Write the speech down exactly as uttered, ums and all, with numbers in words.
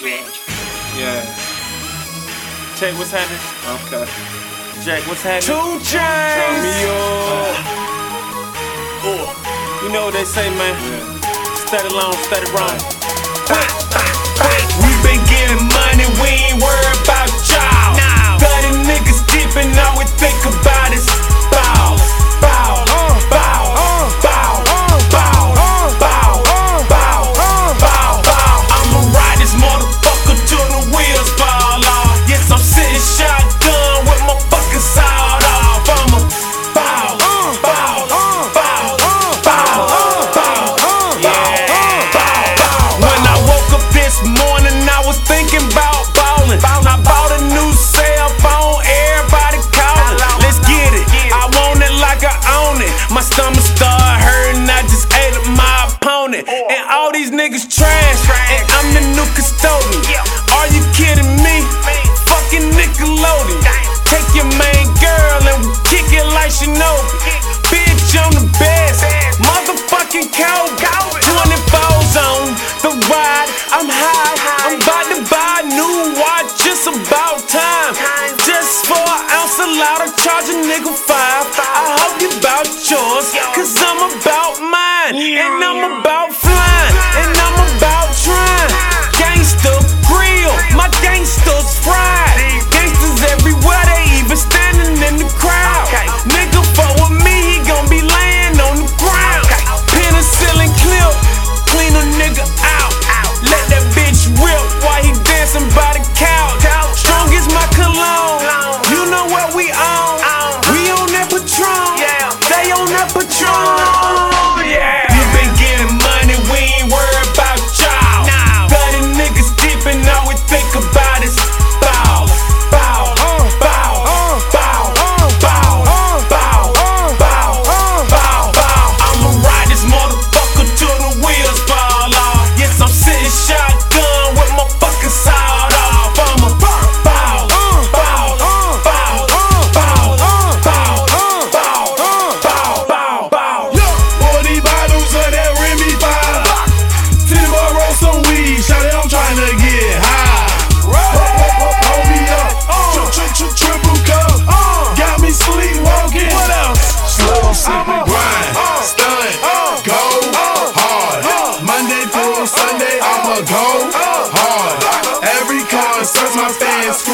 Trick. Yeah. Check what's happening? Okay. Jack, what's happening? Two Chainz. Turn me up. Oh. You know what they say, man. Yeah. Steady long, steady wrong. We been getting money, we ain't worried about y'all. Now. thirty niggas dipping, all we think about is bow, bow, bow, bow, bow, bow, bow, bow, bow, bow. I'ma ride this motherfucker till the wheels fall off. Yes, I'm sitting shotgun with my fucking sawed off. I'ma bow, bow, bow, bow, bow, yeah, bow, bow. When I woke up this morning, I was thinking about ballin'. I bought a new cell phone, everybody callin'. Let's get it, I want it like I own it. My stomach start hurting, I just ate up my opponent. And all these niggas trash, and I'm the new custodian. Are you kidding me? Fucking Nickelodeon. Take your main girl and we kick it like Shinobi. Bitch, I'm the best, motherfucking Kobe. twenty-fours on the ride, I'm high. I'm about to buy a new watch, it's about time. Just for an ounce of loud, I charge a nigga five. I hope you bout yours, cause I'm about mine. And I'm about flying, and I'm about trying. Gangsta grill, my gangsters fried. Gangsters everywhere, they even standing in the crowd. Nigga fuck with me, he gon' be laying on the ground. Penicillin clip, clean a nigga out. Let that bitch rip while he dancing by the couch. Strong as my cologne, you know what we on. We on that Patron, they on that Patron. Yeah. We been getting money, we ain't worried about y'all. thirty niggas dipping, all we think about is bow, bow, bow, bow, bow, bow, bow, bow, bow. I'ma ride this motherfucker till the wheels fall off. Yes, I'm sitting shotgun with my fucking sawed off. I'ma bow, bow, bow, bow, bow, bow, bow, bow, bow. forty bottles of that Remy five. Ten boy roll some weed, shout it, I'm tryna get high. Hold me up, tri- tri- tri- triple cup. Got me sleepwalking. What else? Slow, sipping, grind, stunt, go hard. Monday through Sunday, I'ma go hard. Every car search my fans.